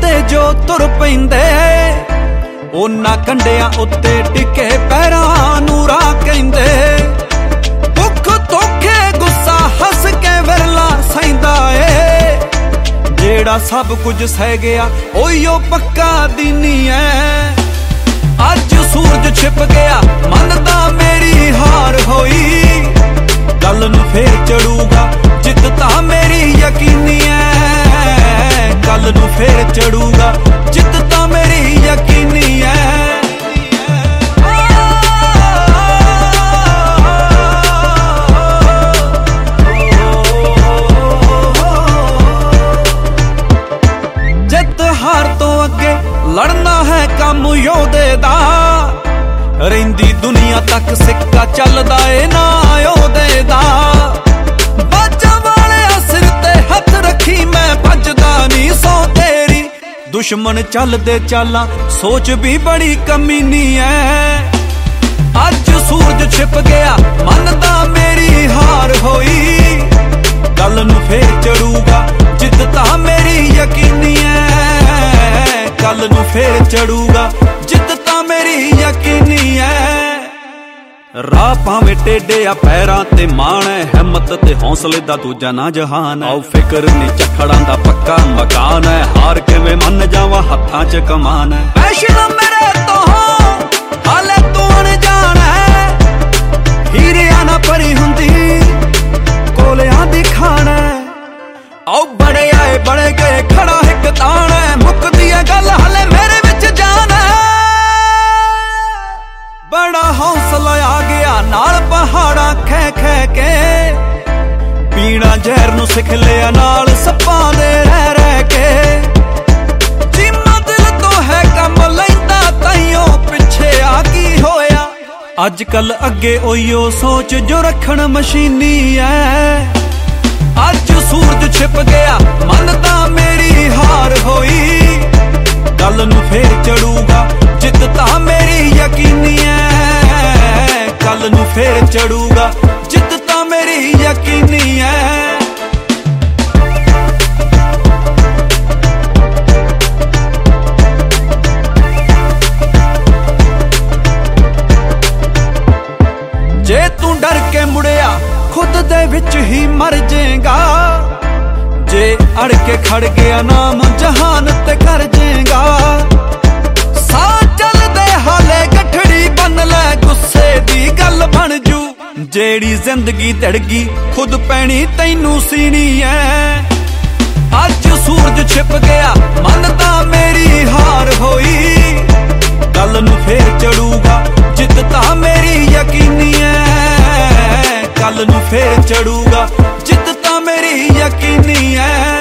ते जो तुर पैंदे उन्हां कंडियां उत्ते टिके पैरां नूं राह कहंदे। भुख धोखे गुस्सा हस के विरला सहिंदा ए जेड़ा सब कुछ सह गया ओहियो पक्का दीनी है। अज सूरज छिप गया मनदा मेरी हार होई गल नूं फेर चढ़ूगा जित तां मेरी यकीनी है। गल नूं फेर चढ़ूगा जित तां मेरी यकीनी है। जित हार तो अगे लड़ना है काम योधे दा रहिंदी दुनिया तक सिक्का चलदा ए ना योधे दा। बाजा वाले सिर ते हथ रखी मैं भजदा नी सौ तेरी दुश्मन चलदे चालां सोच भी बड़ी कमीनी है। अज सूरज छिप गया मनदा मेरी हार होई गल नूं फेर चढ़ूगा जित तां मेरी यकीनी है। गल नूं फेर चढ़ूगा जित तां मेरी यकीनी है। राह भावें टेढ़े आ पैरां ते मान है हिम्मत ते हौसले दा दूजा ना जहान है। फिक्र नी झखड़ां दा पक्का मकान है हार किवें मन जावां हत्थां च कमान है। पैशन मेरे तो हाले तू अनजान है हीरिया ना भरी हुंदी कोलियां दी खान है। आओ बड़े आए बड़े गए खड़ा हिक तान है मुकदी है गल हले मेरे विच जान है। बड़ा हौसला आ गया नाल पहाड़ा खै खै के पीना जहर नूं सिख लिया नाल सप्पां दे रह के। जिम्मा दिल तो है कम लैंदा ताइयों पिछे आ की होया अज कल अगे ओहियो सोच जो रखण मशीनी है। अज सूरज छिप गया मनदा मेरी हार होई गल नूं फेर चढ़ूगा जित तां मेरी यकीनी है। गल नूं फेर चढ़ूगा जित तां मेरी यकीनी है। जे तू डर के मुड़िया खुद दे विच ही मर जाएगा जे अड़ के खड़ गया नाम जहान ते कर जाएगा। साह चल दे हाले गठड़ी बन ले गुस्से दी गल बन जू जेड़ी जिंदगी धड़गी खुद पैनी तैनू सीनी है। अज सूरज छिप गया मनदा मेरी हार होई गल नूं फेर चढ़ूगा जित तां मेरी यकीनी है। गल नूं फेर चढ़ूगा जित तां मेरी यकीनी है।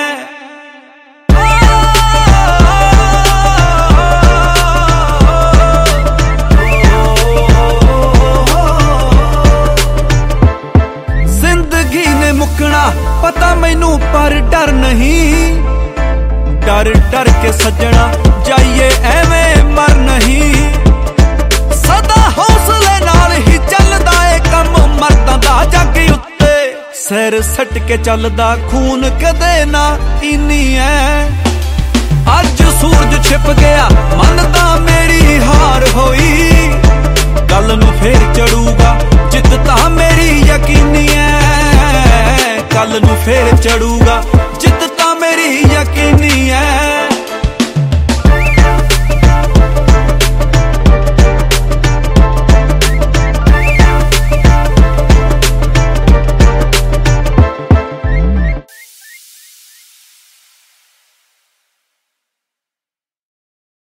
जिंदगी ने मुकना पता मैनू पर डर नहीं डर डर के सजना जाइए एवें मर नहीं। सदा हौसले नाल ही चलदा ए कम मर्दां दा जग उत्ते सिर सट के चलदा खून कदे ना इनी है। अज सूरज छिप गया मनदा मेरी हार होई गल नूं फेर चढ़ूगा जित तां मेरी यकीनी है। गल नूं फेर चढ़ूगा